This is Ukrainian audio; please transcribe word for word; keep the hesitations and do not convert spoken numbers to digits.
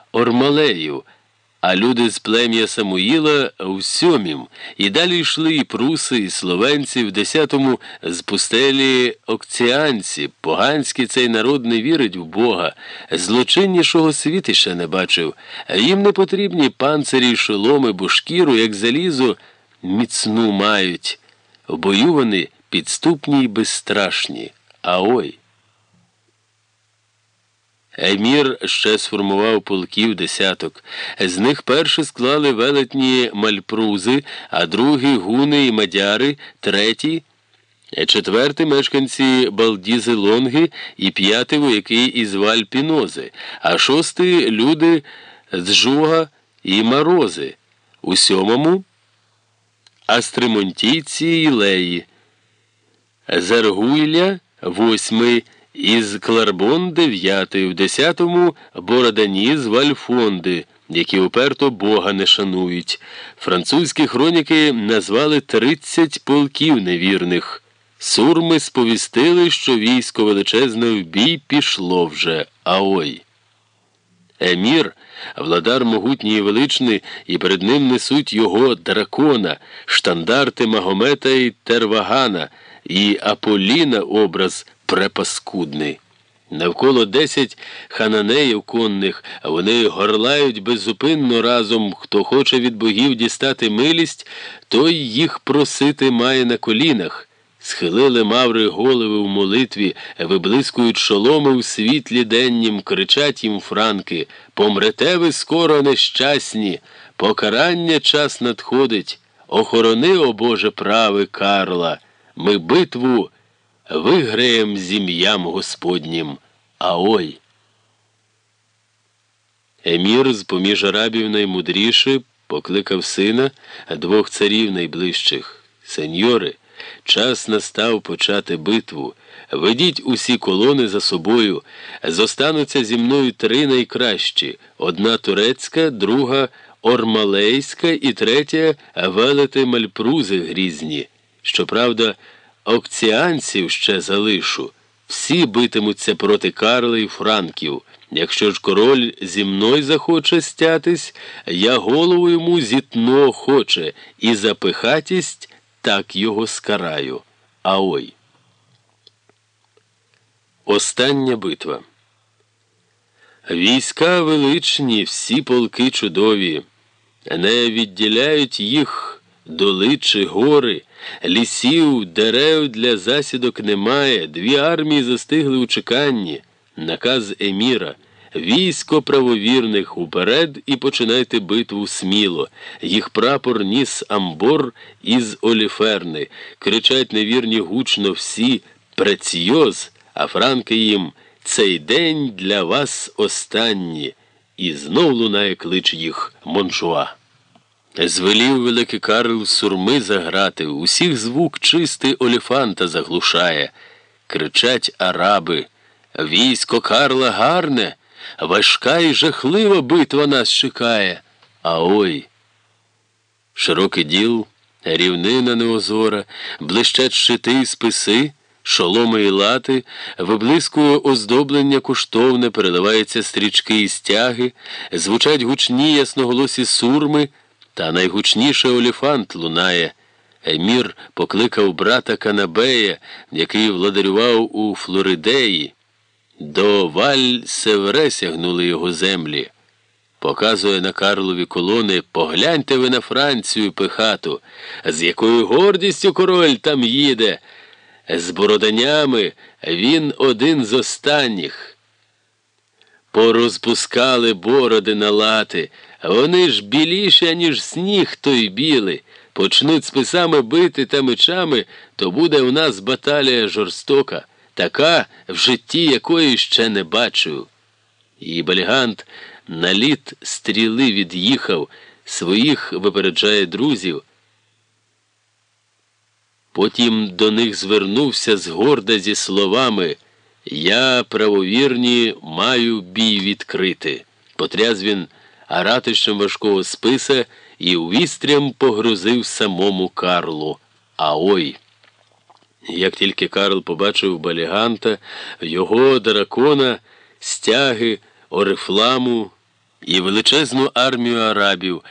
Ормалею, а люди з плем'я Самуїла в сьомім, і далі йшли і пруси, і словенці, в десятому з пустелі окціанці. Поганський цей народ не вірить в Бога, злочиннішого світи ще не бачив. Їм не потрібні панцирі й шоломи, бо шкіру, як залізо, міцну мають. В бою вони підступні й безстрашні. А ой! Емір ще сформував полків десяток. З них перші склали велетні мальпрузи, а другі – гуни і мадяри, треті – четверті – мешканці Балдізи-Лонги і п'яті – вояки із Вальпінози, а шості – люди з Жуга і Марози, у сьомому – астримонтійці і леї, Зергуйля – восьмий, із Кларбон дев'ятий, в десятому – бородані з Вальфонди, які уперто Бога не шанують. Французькі хроніки назвали тридцять полків невірних. Сурми сповістили, що військо величезне в бій пішло вже, а ой! Емір, владар могутній і величний, і перед ним несуть його дракона, штандарти Магомета і Тервагана, і Аполліна образ препаскудний. Навколо десять хананеїв конних, а вони горлають беззупинно разом. Хто хоче від богів дістати милість, той їх просити має на колінах. Схилили маври голови в молитві, виблискують шоломи у світлі деннім, кричать їм франки: «Помрете ви скоро, нещасні! Покарання час надходить! Охорони, о Боже, праве Карла! Ми битву виграєм з ім'ям Господнім! А ой!» Емір з-поміж арабів наймудріший покликав сина, двох царів найближчих: «Сеньори, час настав почати битву. Ведіть усі колони за собою. Зостануться зі мною три найкращі: одна турецька, друга ормалейська і третя велети мальпрузи грізні. Щоправда, окціанців ще залишу. Всі битимуться проти Карла і франків. Якщо ж король зі мною захоче стятись, я голову йому зітну охоче, і за пихатість так його скараю. А ой!» Остання битва. Війська величні, всі полки чудові. Не відділяють їх доли чи гори, лісів, дерев для засідок немає, дві армії застигли у чеканні. Наказ еміра: «Військо правовірних, уперед і починайте битву сміло». Їх прапор ніс амбор із оліферни. Кричать невірні гучно всі: «Прецьйоз», а франки їм: «Цей день для вас останній». І знов лунає клич їх Монжуа. Звелів великий Карл сурми заграти, усіх звук чистий оліфанта заглушає. Кричать араби: «Військо Карла гарне, важка і жахлива битва нас чекає». А ой! Широкий діл, рівнина неозора, блищать щити й списи, шоломи і лати, виблискує оздоблення коштовне, переливаються стрічки і стяги, звучать гучні ясноголосі сурми, та найгучніше оліфант лунає. Емір покликав брата Канабея, який владарював у Флоридеї. До Валь-Севре сягнули його землі. Показує на Карлові колони: «Погляньте ви на Францію пихату, з якою гордістю король там їде. З бороданями він один з останніх. Порозпускали бороди на лати, вони ж біліші, ніж сніг той білий. Почнуть списами бити та мечами, то буде у нас баталія жорстока, така, в житті якої ще не бачив». І Балігант на літ стріли від'їхав, своїх випереджає друзів. Потім до них звернувся згорда зі словами: «Я, правовірні, маю бій відкрити». Потряс він аратищем важкого списа і увістрям погрозив самому Карлу. А ой! Як тільки Карл побачив Баліганта, його дракона, стяги, орифламу, і величезну армію арабів,